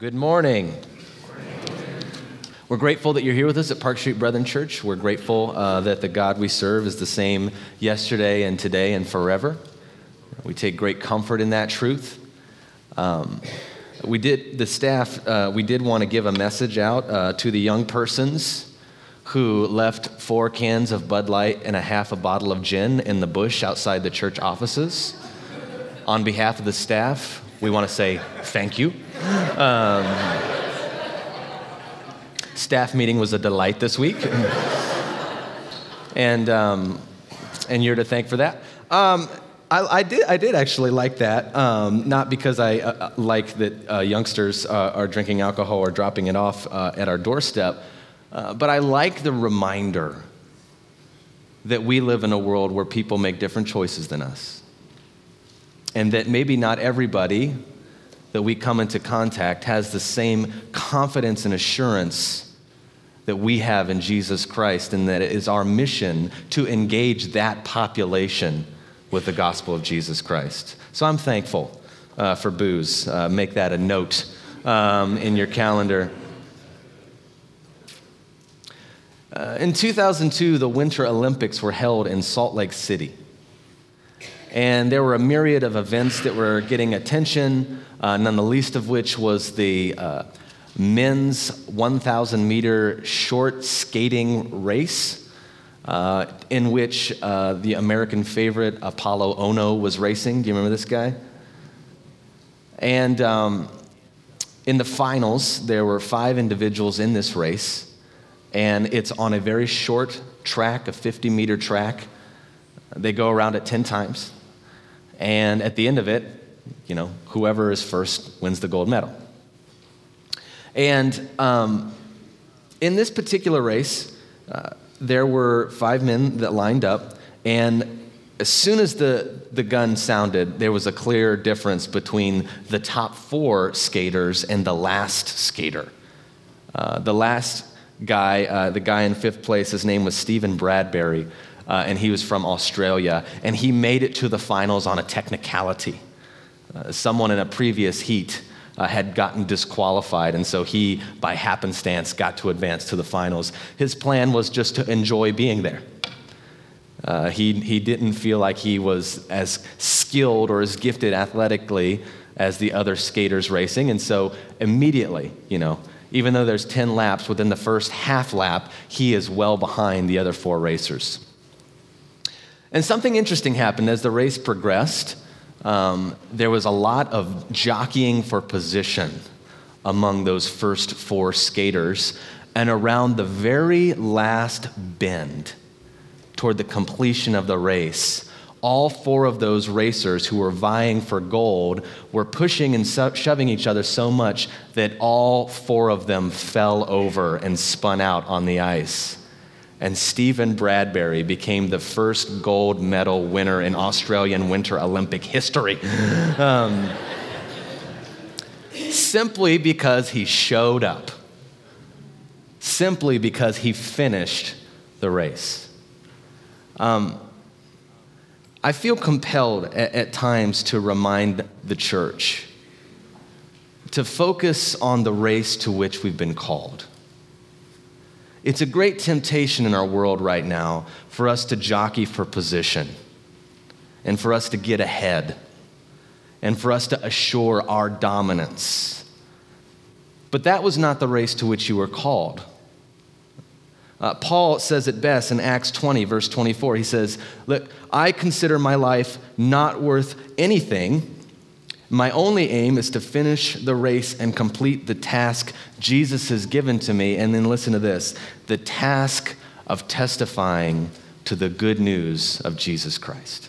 Good morning. We're grateful that you're here with us at Park Street Brethren Church. We're grateful that the God we serve is the same yesterday and today and forever. We take great comfort in that truth. We did want to give a message out to the young persons who left 4 cans of Bud Light and a half a bottle of gin in the bush outside the church offices. On behalf of the staff, we want to say thank you. Staff meeting was a delight this week, and you're to thank for that. I did actually like that, not because I like that youngsters are drinking alcohol or dropping it off at our doorstep, but I like the reminder that we live in a world where people make different choices than us, and that maybe not everybody that we come into contact has the same confidence and assurance that we have in Jesus Christ, and that it is our mission to engage that population with the gospel of Jesus Christ. So I'm thankful for booze. Make that a note in your calendar. In 2002, the Winter Olympics were held in Salt Lake City. And there were a myriad of events that were getting attention, none the least of which was the men's 1,000-meter short skating race, in which the American favorite Apollo Ono was racing. Do you remember this guy? And in the finals, there were 5 individuals in this race, and it's on a very short track, a 50-meter track. They go around it 10 times. And at the end of it, whoever is first wins the gold medal. And in this particular race, there were 5 men that lined up, and as soon as the gun sounded, there was a clear difference between the top 4 skaters and the last skater. The last guy, the guy in 5th place, his name was Stephen Bradbury. And he was from Australia, and he made it to the finals on a technicality. Someone in a previous heat had gotten disqualified, and so he, by happenstance, got to advance to the finals. His plan was just to enjoy being there. He didn't feel like he was as skilled or as gifted athletically as the other skaters racing, and so immediately, even though there's 10 laps, within the first half lap, he is well behind the other 4 racers. And something interesting happened as the race progressed. There was a lot of jockeying for position among those first 4 skaters. And around the very last bend, toward the completion of the race, all 4 of those racers who were vying for gold were pushing and shoving each other so much that all 4 of them fell over and spun out on the ice. And Stephen Bradbury became the first gold medal winner in Australian Winter Olympic history. Simply because he showed up. Simply because he finished the race. I feel compelled at times to remind the church to focus on the race to which we've been called. It's a great temptation in our world right now for us to jockey for position, and for us to get ahead, and for us to assure our dominance. But that was not the race to which you were called. Paul says it best in Acts 20, verse 24. He says, "Look, I consider my life not worth anything. My only aim is to finish the race and complete the task Jesus has given to me." And then listen to this, the task of testifying to the good news of Jesus Christ.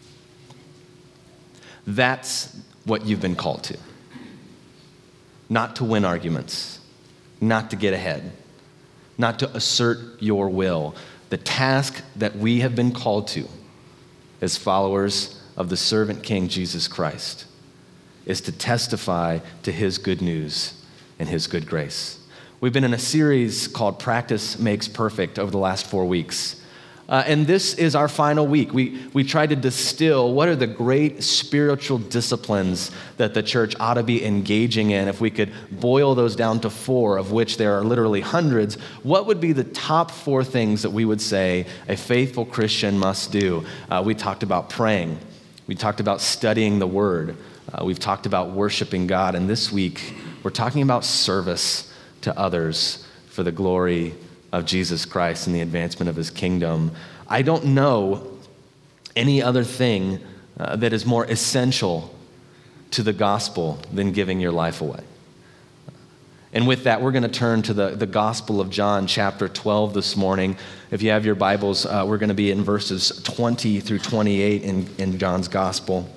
That's what you've been called to. Not to win arguments, not to get ahead, not to assert your will. The task that we have been called to as followers of the servant King Jesus Christ is to testify to his good news and his good grace. We've been in a series called Practice Makes Perfect over the last 4 weeks. And this is our final week. We tried to distill what are the great spiritual disciplines that the church ought to be engaging in. If we could boil those down to 4, of which there are literally hundreds, what would be the top 4 things that we would say a faithful Christian must do? We talked about praying. We talked about studying the Word. We've talked about worshiping God. And this week, we're talking about service to others for the glory of Jesus Christ and the advancement of his kingdom. I don't know any other thing that is more essential to the gospel than giving your life away. And with that, we're going to turn to the Gospel of John, chapter 12 this morning. If you have your Bibles, we're going to be in verses 20 through 28 in John's Gospel.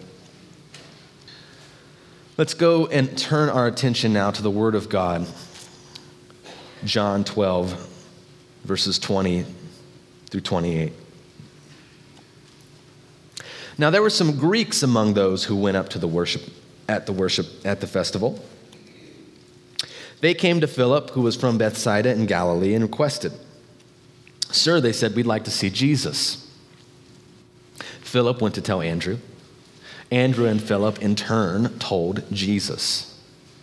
Let's go and turn our attention now to the Word of God. John 12, verses 20 through 28. Now there were some Greeks among those who went up to the worship at the festival. They came to Philip, who was from Bethsaida in Galilee, and requested, "Sir," they said, "we'd like to see Jesus." Philip went to tell Andrew. Andrew and Philip, in turn, told Jesus.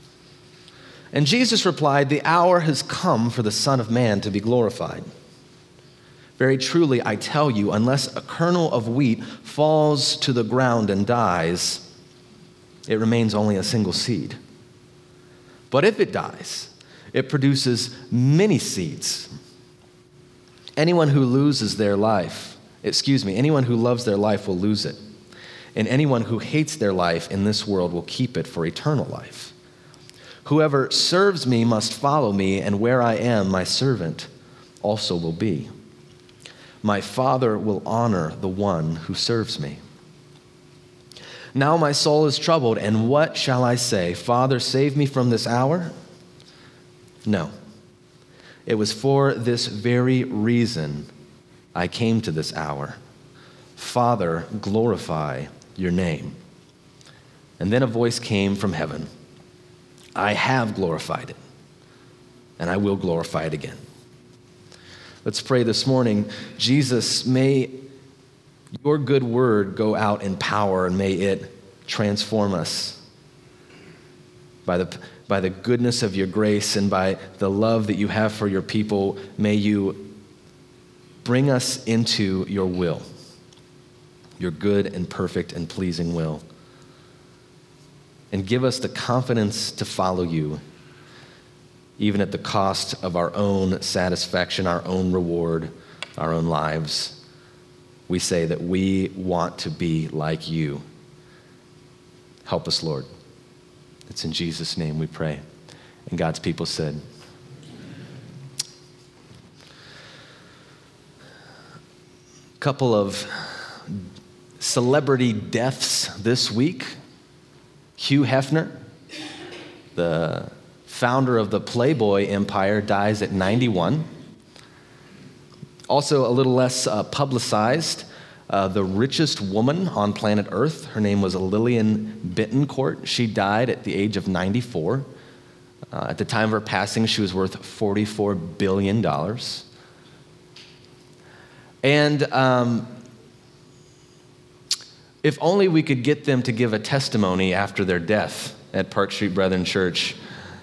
And Jesus replied, "The hour has come for the Son of Man to be glorified. Very truly, I tell you, unless a kernel of wheat falls to the ground and dies, it remains only a single seed. But if it dies, it produces many seeds. Anyone who loves their life will lose it. And anyone who hates their life in this world will keep it for eternal life. Whoever serves me must follow me, and where I am, my servant also will be. My Father will honor the one who serves me. Now my soul is troubled, and what shall I say? Father, save me from this hour? No. It was for this very reason I came to this hour. Father, glorify your name." And then a voice came from heaven. "I have glorified it, and I will glorify it again." Let's pray this morning. Jesus, may your good word go out in power, and may it transform us by the goodness of your grace and by the love that you have for your people. May you bring us into your will, your good and perfect and pleasing will, and give us the confidence to follow you, even at the cost of our own satisfaction, our own reward, our own lives. We say that we want to be like you. Help us, Lord. It's in Jesus' name we pray. And God's people said, a couple of celebrity deaths this week. Hugh Hefner, the founder of the Playboy empire, dies at 91. Also, a little less publicized, the richest woman on planet Earth, her name was Lillian Bittencourt. She died at the age of 94. At the time of her passing, she was worth $44 billion. And if only we could get them to give a testimony after their death at Park Street Brethren Church.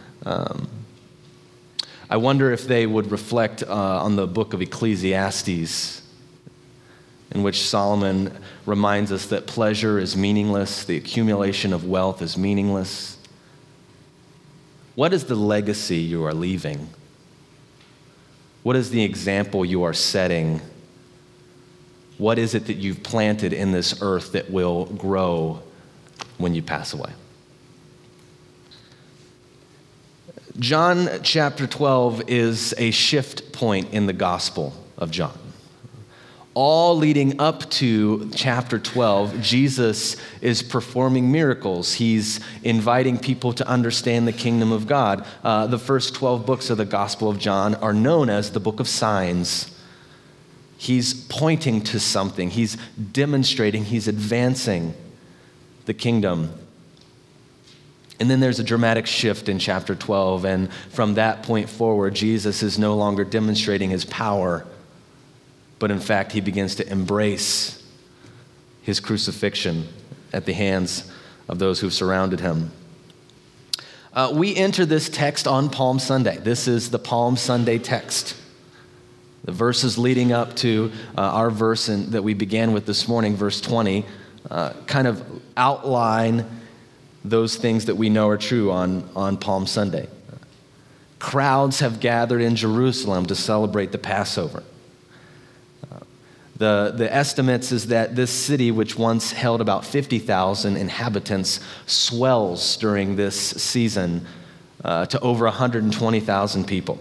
I wonder if they would reflect on the book of Ecclesiastes, in which Solomon reminds us that pleasure is meaningless, the accumulation of wealth is meaningless. What is the legacy you are leaving? What is the example you are setting? What is it that you've planted in this earth that will grow when you pass away? John chapter 12 is a shift point in the Gospel of John. All leading up to chapter 12, Jesus is performing miracles. He's inviting people to understand the kingdom of God. The first 12 books of the Gospel of John are known as the book of signs. He's pointing to something. He's demonstrating, he's advancing the kingdom. And then there's a dramatic shift in chapter 12, and from that point forward, Jesus is no longer demonstrating his power, but in fact, he begins to embrace his crucifixion at the hands of those who've surrounded him. We enter this text on Palm Sunday. This is the Palm Sunday text. The verses leading up to our verse that we began with this morning, verse 20, kind of outline those things that we know are true on Palm Sunday. Crowds have gathered in Jerusalem to celebrate the Passover. The estimates is that this city, which once held about 50,000 inhabitants, swells during this season to over 120,000 people.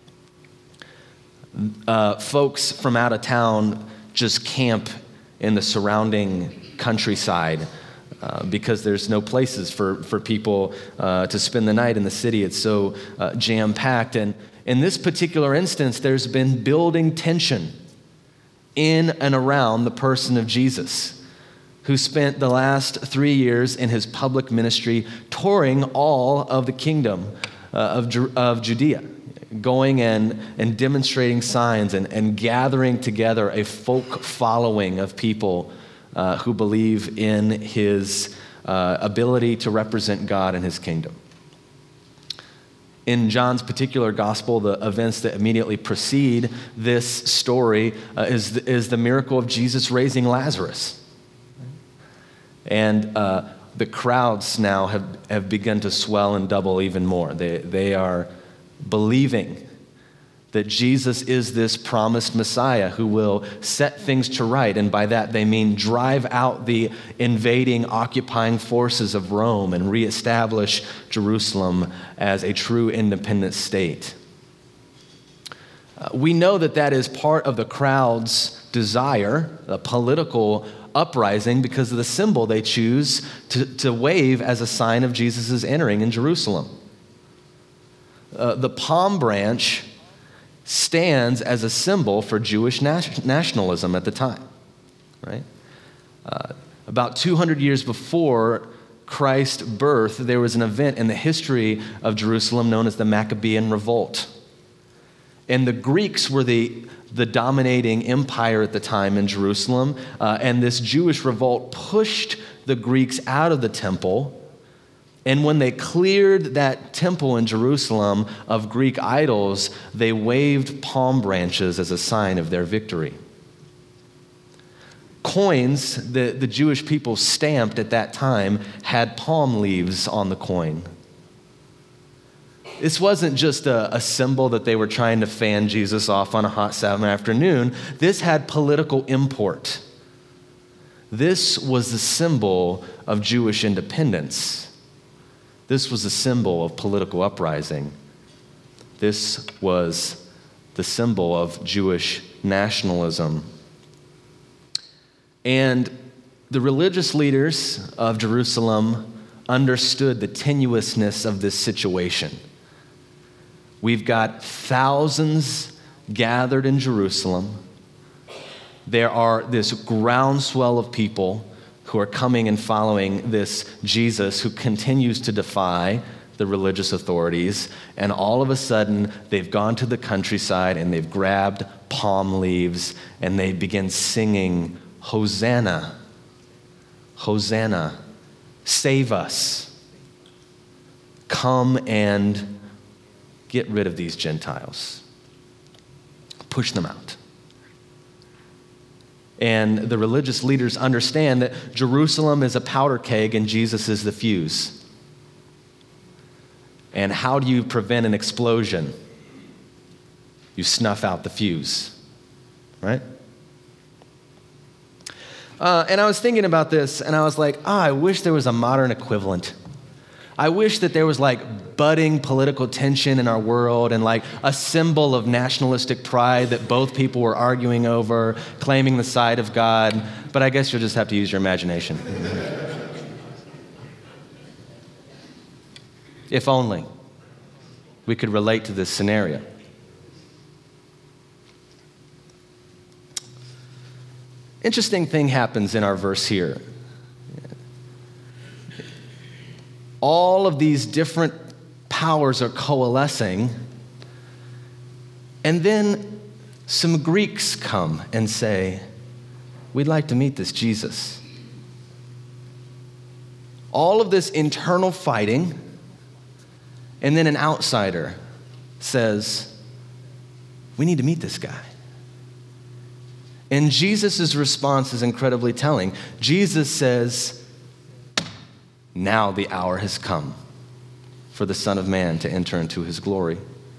Folks from out of town just camp in the surrounding countryside because there's no places for people to spend the night in the city. It's so jam-packed. And in this particular instance, there's been building tension in and around the person of Jesus, who spent the last 3 years in his public ministry touring all of the kingdom of Judea, going and demonstrating signs and gathering together a folk following of people who believe in his ability to represent God and his kingdom. In John's particular gospel, the events that immediately precede this story is the miracle of Jesus raising Lazarus. And the crowds now have begun to swell and double even more. They are believing that Jesus is this promised Messiah who will set things to right. And by that, they mean drive out the invading, occupying forces of Rome and reestablish Jerusalem as a true independent state. We know that is part of the crowd's desire, a political uprising, because of the symbol they choose to wave as a sign of Jesus' entering in Jerusalem. The palm branch stands as a symbol for Jewish nationalism at the time, right? About 200 years before Christ's birth, there was an event in the history of Jerusalem known as the Maccabean Revolt. And the Greeks were the dominating empire at the time in Jerusalem, and this Jewish revolt pushed the Greeks out of the temple. And when they cleared that temple in Jerusalem of Greek idols, they waved palm branches as a sign of their victory. Coins that the Jewish people stamped at that time had palm leaves on the coin. This wasn't just a symbol that they were trying to fan Jesus off on a hot summer afternoon. This had political import. This was the symbol of Jewish independence. This was a symbol of political uprising. This was the symbol of Jewish nationalism. And the religious leaders of Jerusalem understood the tenuousness of this situation. We've got thousands gathered in Jerusalem. There are this groundswell of people who are coming and following this Jesus who continues to defy the religious authorities. And all of a sudden, they've gone to the countryside and they've grabbed palm leaves and they begin singing, Hosanna, Hosanna, save us. Come and get rid of these Gentiles. Push them out. And the religious leaders understand that Jerusalem is a powder keg and Jesus is the fuse. And how do you prevent an explosion? You snuff out the fuse, right? And I was thinking about this, and I was like, I wish there was a modern equivalent. I wish that there was like budding political tension in our world and like a symbol of nationalistic pride that both people were arguing over, claiming the side of God. But I guess you'll just have to use your imagination. If only we could relate to this scenario. Interesting thing happens in our verse here. All of these different powers are coalescing, and then some Greeks come and say, we'd like to meet this Jesus. All of this internal fighting, and then an outsider says, we need to meet this guy. And Jesus' response is incredibly telling. Jesus says, now the hour has come for the Son of Man to enter into his glory.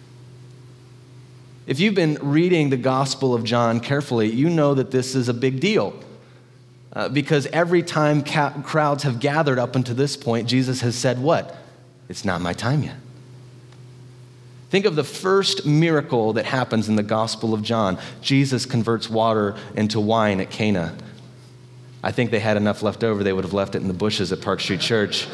If you've been reading the Gospel of John carefully, you know that this is a big deal. Because every time crowds have gathered up until this point, Jesus has said what? It's not my time yet. Think of the first miracle that happens in the Gospel of John. Jesus converts water into wine at Cana. I think they had enough left over. They would have left it in the bushes at Park Street Church.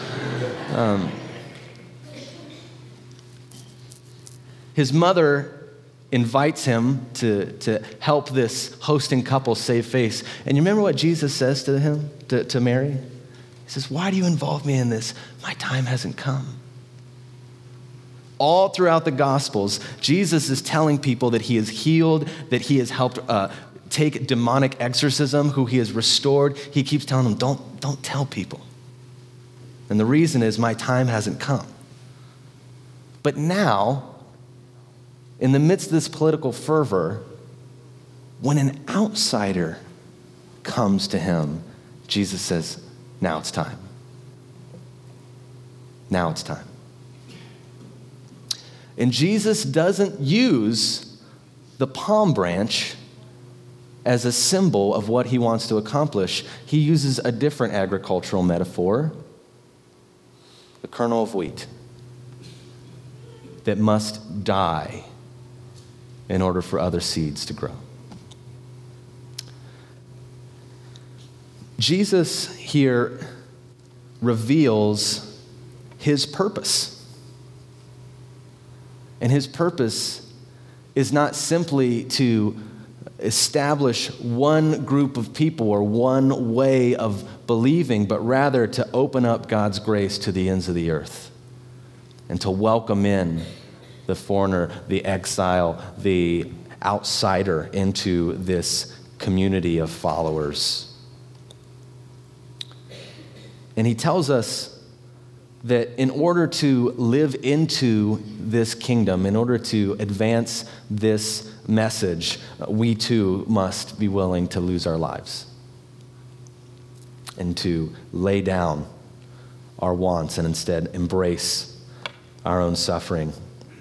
His mother invites him to help this hosting couple save face. And you remember what Jesus says to him, to Mary? He says, why do you involve me in this? My time hasn't come. All throughout the Gospels, Jesus is telling people that he has healed, that he has helped take demonic exorcism, who he has restored. He keeps telling them, don't tell people. And the reason is my time hasn't come. But now, in the midst of this political fervor, when an outsider comes to him, Jesus says, now it's time. Now it's time. And Jesus doesn't use the palm branch as a symbol of what he wants to accomplish. He uses a different agricultural metaphor, the kernel of wheat that must die in order for other seeds to grow. Jesus here reveals his purpose. And his purpose is not simply to establish one group of people or one way of believing, but rather to open up God's grace to the ends of the earth and to welcome in the foreigner, the exile, the outsider into this community of followers. And he tells us that in order to live into this kingdom, in order to advance this message, we too must be willing to lose our lives and to lay down our wants and instead embrace our own suffering.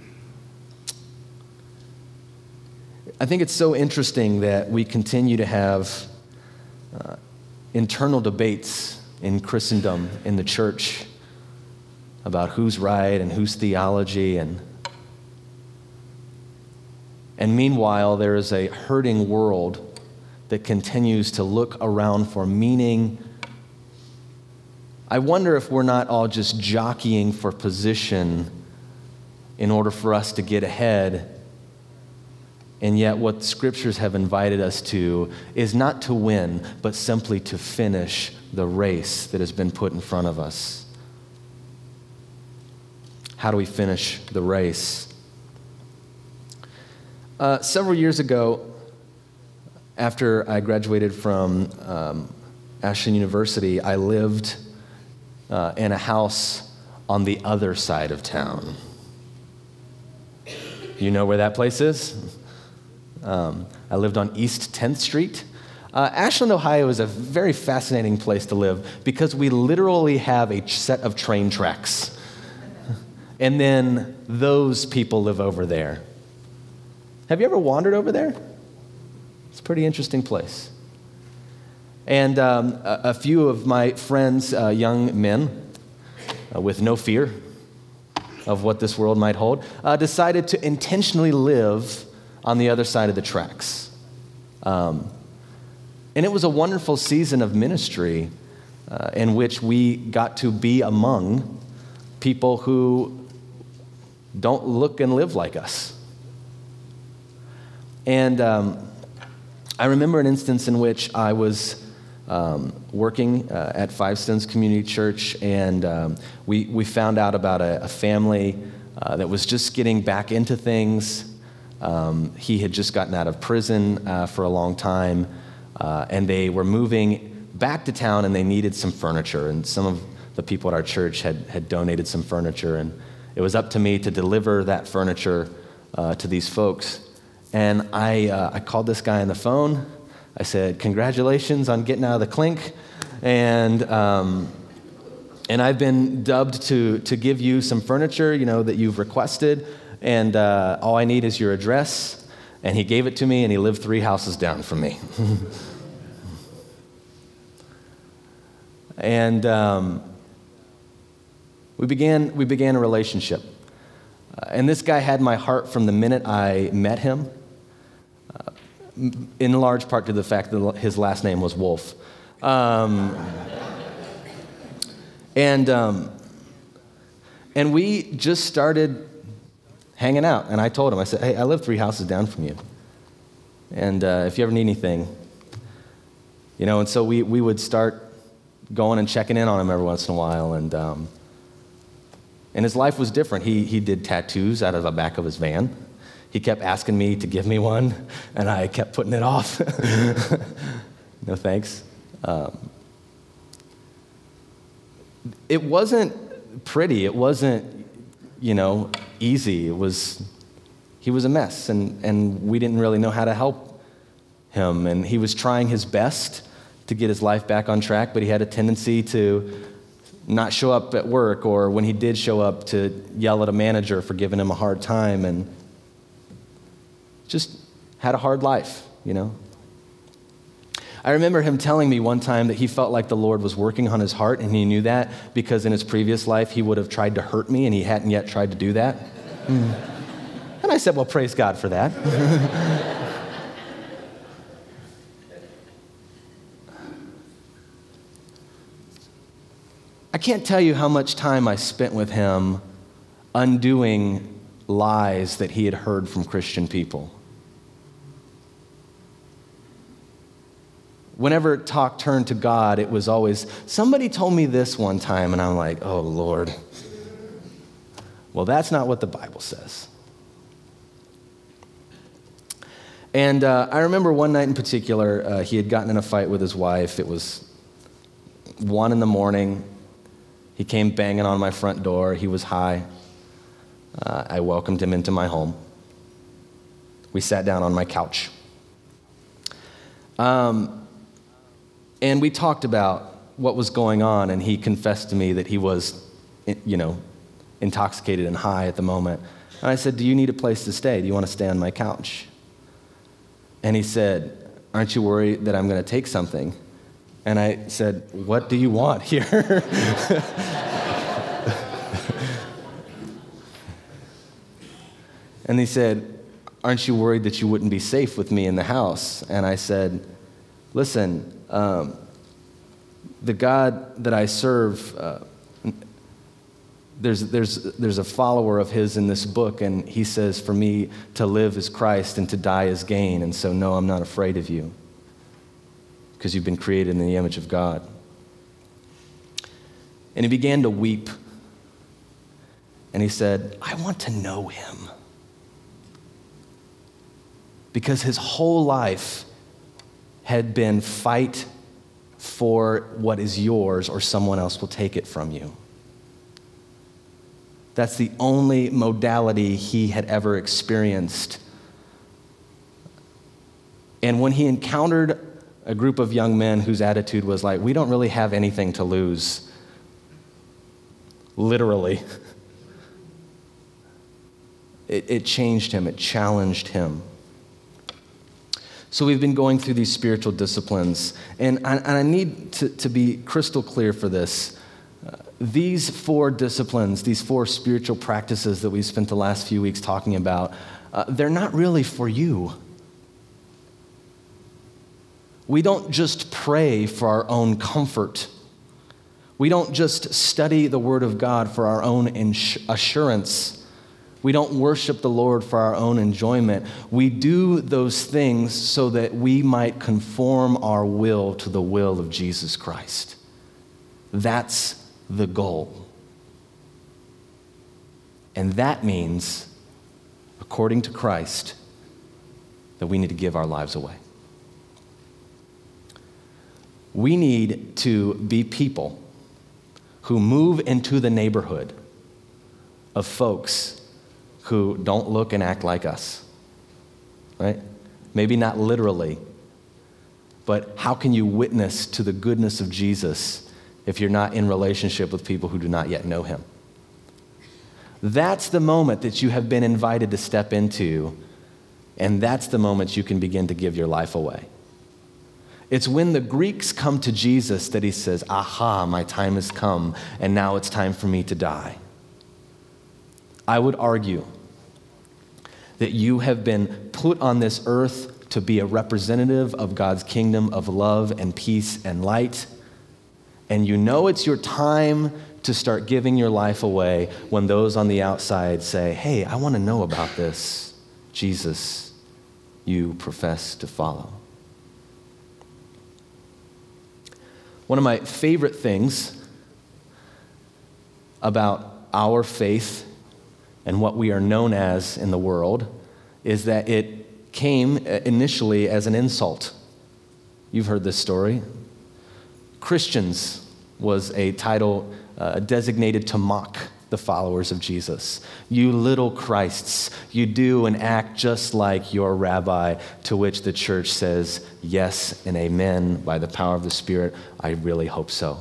I think it's so interesting that we continue to have internal debates in Christendom, in the church, about who's right and whose theology. And meanwhile, there is a hurting world that continues to look around for meaning. I wonder if we're not all just jockeying for position in order for us to get ahead. And yet what the scriptures have invited us to is not to win, but simply to finish the race that has been put in front of us. How do we finish the race? Several years ago, after I graduated from Ashland University, I lived in a house on the other side of town. You know where that place is? I lived on East 10th Street. Ashland, Ohio is a very fascinating place to live because we literally have a set of train tracks. And then those people live over there. Have you ever wandered over there? It's a pretty interesting place. And a few of my friends, young men, with no fear of what this world might hold, decided to intentionally live on the other side of the tracks. And it was a wonderful season of ministry in which we got to be among people who don't look and live like us. And I remember an instance in which I was working at Five Stones Community Church, and we found out about a family that was just getting back into things. He had just gotten out of prison for a long time, and they were moving back to town, and they needed some furniture. And some of the people at our church had donated some furniture, and it was up to me to deliver that furniture to these folks. And I called this guy on the phone. I said, "Congratulations on getting out of the clink, and I've been dubbed to give you some furniture, that you've requested, and all I need is your address." And he gave it to me, and he lived 3 houses down from me. And we began a relationship. And this guy had my heart from the minute I met him, in large part to the fact that his last name was Wolf. And we just started hanging out. And I told him, I said, "Hey, I live 3 houses down from you. And if you ever need anything," and so we would start going and checking in on him every once in a while. And his life was different. He did tattoos out of the back of his van. He kept asking me to give me one, and I kept putting it off. No thanks. It wasn't pretty. It wasn't, easy. He was a mess, and we didn't really know how to help him. And he was trying his best to get his life back on track, but he had a tendency to not show up at work, or when he did show up, to yell at a manager for giving him a hard time, and just had a hard life, I remember him telling me one time that he felt like the Lord was working on his heart, and he knew that because in his previous life he would have tried to hurt me, and he hadn't yet tried to do that. And I said, "Well, praise God for that." I can't tell you how much time I spent with him undoing lies that he had heard from Christian people. Whenever talk turned to God, it was always, "Somebody told me this one time," and I'm like, "Oh, Lord. Well, that's not what the Bible says." And I remember one night in particular, he had gotten in a fight with his wife. It was 1 a.m. He came banging on my front door. He was high. I welcomed him into my home. We sat down on my couch. And we talked about what was going on, and he confessed to me that he was, intoxicated and high at the moment. And I said, "Do you need a place to stay? Do you want to stay on my couch?" And he said, "Aren't you worried that I'm going to take something?" And I said, "What do you want here?" And he said, "Aren't you worried that you wouldn't be safe with me in the house?" And I said, "Listen, the God that I serve, there's a follower of his in this book, and he says for me to live is Christ and to die is gain. And so, no, I'm not afraid of you because you've been created in the image of God." And he began to weep. And he said, "I want to know him." Because his whole life had been fight for what is yours or someone else will take it from you. That's the only modality he had ever experienced. And when he encountered a group of young men whose attitude was like, "We don't really have anything to lose," literally, it changed him, it challenged him. So we've been going through these spiritual disciplines, and I need to be crystal clear for this. These 4 disciplines, these 4 spiritual practices that we spent the last few weeks talking about, they're not really for you. We don't just pray for our own comfort. We don't just study the Word of God for our own assurance. We don't worship the Lord for our own enjoyment. We do those things so that we might conform our will to the will of Jesus Christ. That's the goal. And that means, according to Christ, that we need to give our lives away. We need to be people who move into the neighborhood of folks who don't look and act like us, right? Maybe not literally, but how can you witness to the goodness of Jesus if you're not in relationship with people who do not yet know him? That's the moment that you have been invited to step into, and that's the moment you can begin to give your life away. It's when the Greeks come to Jesus that he says, aha, my time has come, and now it's time for me to die. I would argue that you have been put on this earth to be a representative of God's kingdom of love and peace and light, and you know it's your time to start giving your life away when those on the outside say, hey, I want to know about this Jesus you profess to follow. One of my favorite things about our faith and what we are known as in the world is that it came initially as an insult. You've heard this story. Christians was a title designated to mock the followers of Jesus. You little Christs, you do and act just like your rabbi, to which the church says, yes and amen, by the power of the Spirit, I really hope so.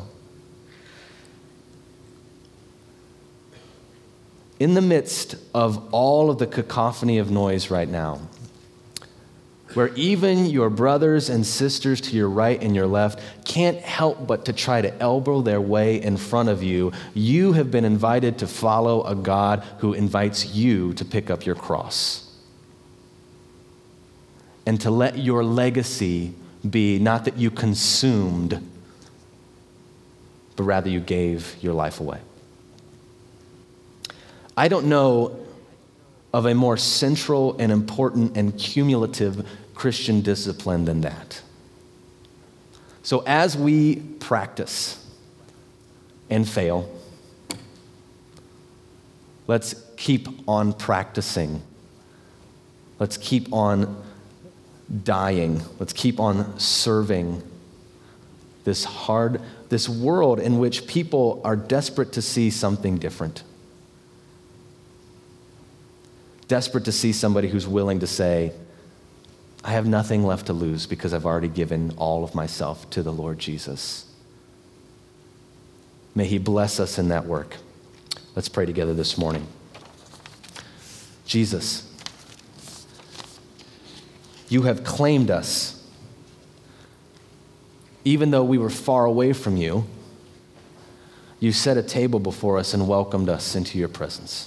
In the midst of all of the cacophony of noise right now, where even your brothers and sisters to your right and your left can't help but to try to elbow their way in front of you, you have been invited to follow a God who invites you to pick up your cross and to let your legacy be not that you consumed, but rather you gave your life away. I don't know of a more central and important and cumulative Christian discipline than that. So as we practice and fail, let's keep on practicing. Let's keep on dying. Let's keep on serving this world in which people are desperate to see something different. Desperate to see somebody who's willing to say, I have nothing left to lose because I've already given all of myself to the Lord Jesus. May he bless us in that work. Let's pray together this morning. Jesus, you have claimed us. Even though we were far away from you, you set a table before us and welcomed us into your presence.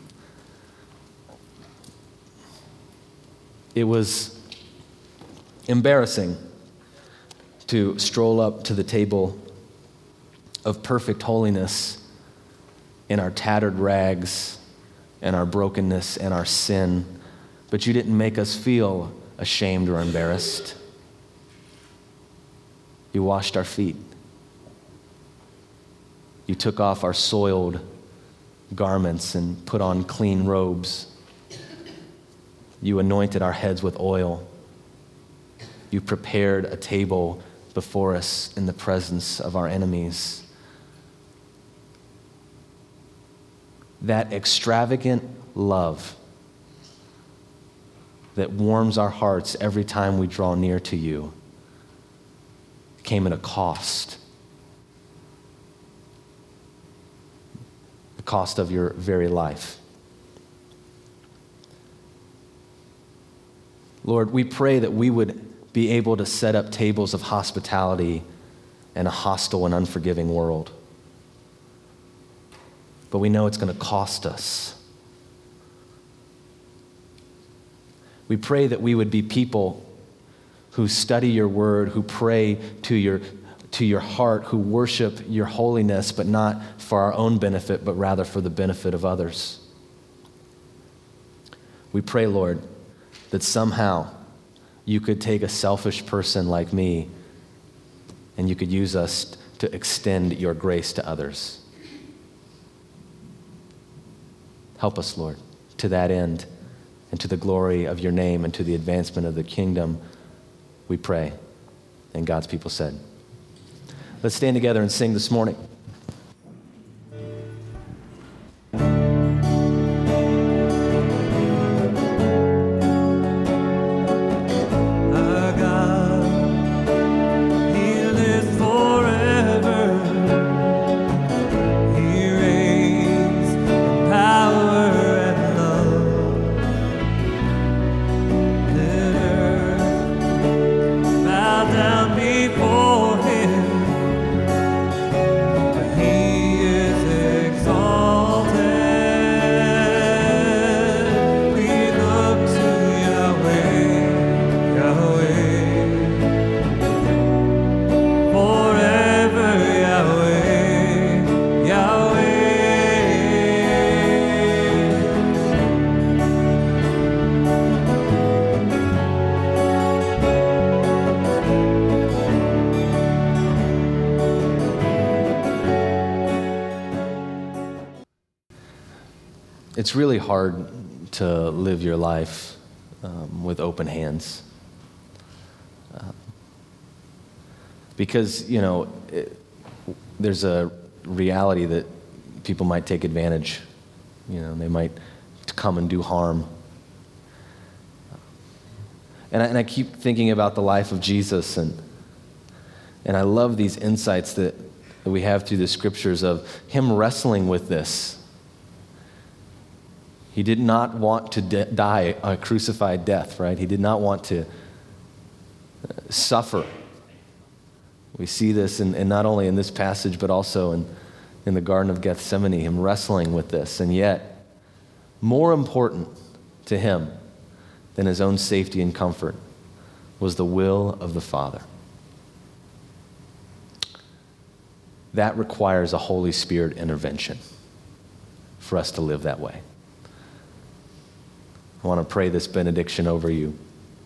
It was embarrassing to stroll up to the table of perfect holiness in our tattered rags and our brokenness and our sin, but you didn't make us feel ashamed or embarrassed. You washed our feet. You took off our soiled garments and put on clean robes. You anointed our heads with oil. You prepared a table before us in the presence of our enemies. That extravagant love that warms our hearts every time we draw near to you came at a cost. The cost of your very life. Lord, we pray that we would be able to set up tables of hospitality in a hostile and unforgiving world. But we know it's going to cost us. We pray that we would be people who study your word, who pray to your heart, who worship your holiness, but not for our own benefit, but rather for the benefit of others. We pray, Lord, that somehow you could take a selfish person like me and you could use us to extend your grace to others. Help us, Lord, to that end, and to the glory of your name and to the advancement of the kingdom, we pray. And God's people said. Let's stand together and sing this morning. It's really hard to live your life with open hands. Because, there's a reality that people might take advantage. They might come and do harm. And I keep thinking about the life of Jesus, and I love these insights that we have through the scriptures of him wrestling with this. He did not want to die a crucified death, right? He did not want to suffer. We see this in not only in this passage, but also in the Garden of Gethsemane, him wrestling with this. And yet, more important to him than his own safety and comfort was the will of the Father. That requires a Holy Spirit intervention for us to live that way. I want to pray this benediction over you.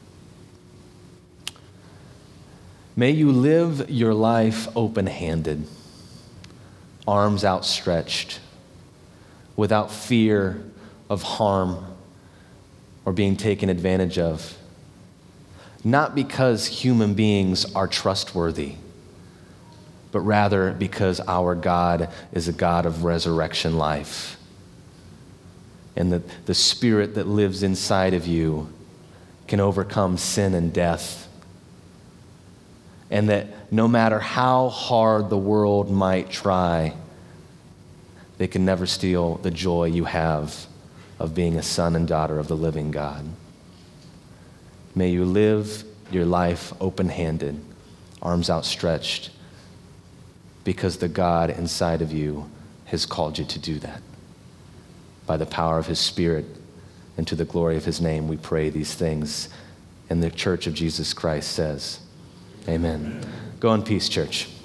May you live your life open-handed, arms outstretched, without fear of harm or being taken advantage of. Not because human beings are trustworthy, but rather because our God is a God of resurrection life. And that the Spirit that lives inside of you can overcome sin and death. And that no matter how hard the world might try, they can never steal the joy you have of being a son and daughter of the living God. May you live your life open-handed, arms outstretched, because the God inside of you has called you to do that. By the power of his Spirit and to the glory of his name, we pray these things. And the Church of Jesus Christ says, amen. Go in peace, church.